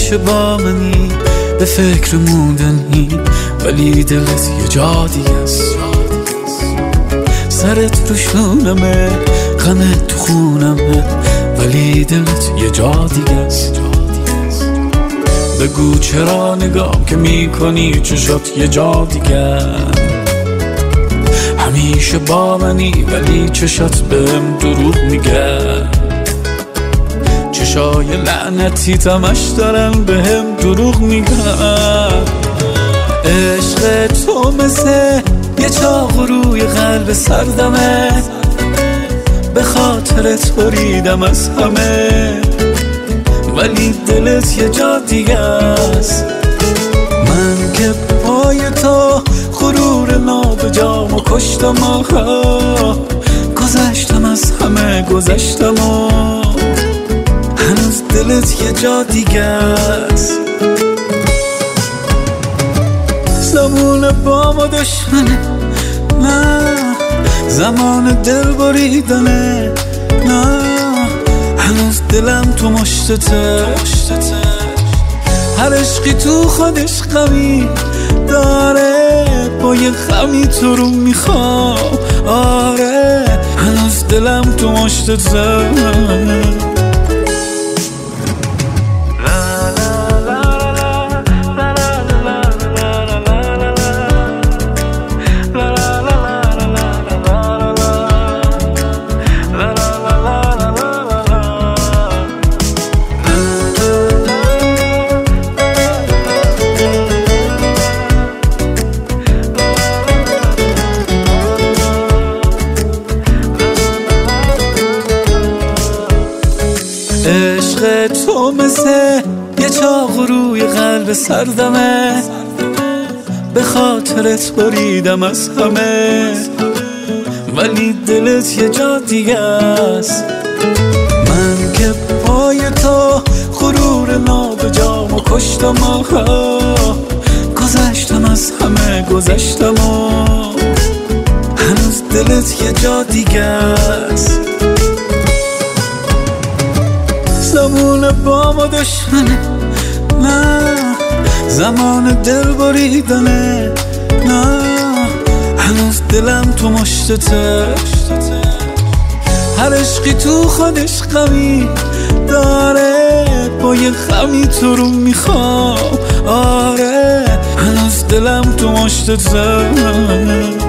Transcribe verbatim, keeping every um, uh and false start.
همیشه با منی، به فکر موندنی، ولی دلت یه جا دیگه است. سرت رو شونمه، غمت تو خونمه، ولی دلت یه جا دیگه است. بگو چرا نگام که میکنی چشات یه جا دیگه، همیشه با منی ولی چشات بهم دروغ میگه. چشای لعنتی تمش دارن بهم دروغ میگن. عشق تو مثل یه چاق روی قلب سردمه، به خاطرت بریدم از همه، ولی دلت یه جا دیگه است. من که پای تو غرور نابجام و کشتم، آخا گذشتم از همه گذشتم و هنوز دلت یه جا دیگه است. زمان با ما دشمنه، نه زمان دل بریدنه، نه هنوز دلم تو مشتته. هر عشقی تو خودش غمی داره، با یه غمی تو رو میخوام. آره هنوز دلم تو مشتته. عشق تو مثل یه چاق روی قلب سردمه، به خاطرت بریدم از همه، ولی دلت یه جا دیگه است. من که پای تو غرور نابجام و کشتم، آخا گذشتم از همه گذشتم و هنوز دلت یه جا دیگه است. زمان با ما دشمنه، نه زمان دل بریدنه، نه هنوز دلم تو مشتته. هر عشقی تو خودش غمی داره، با یه غمی تو رو میخوام. آره هنوز دلم تو مشتته.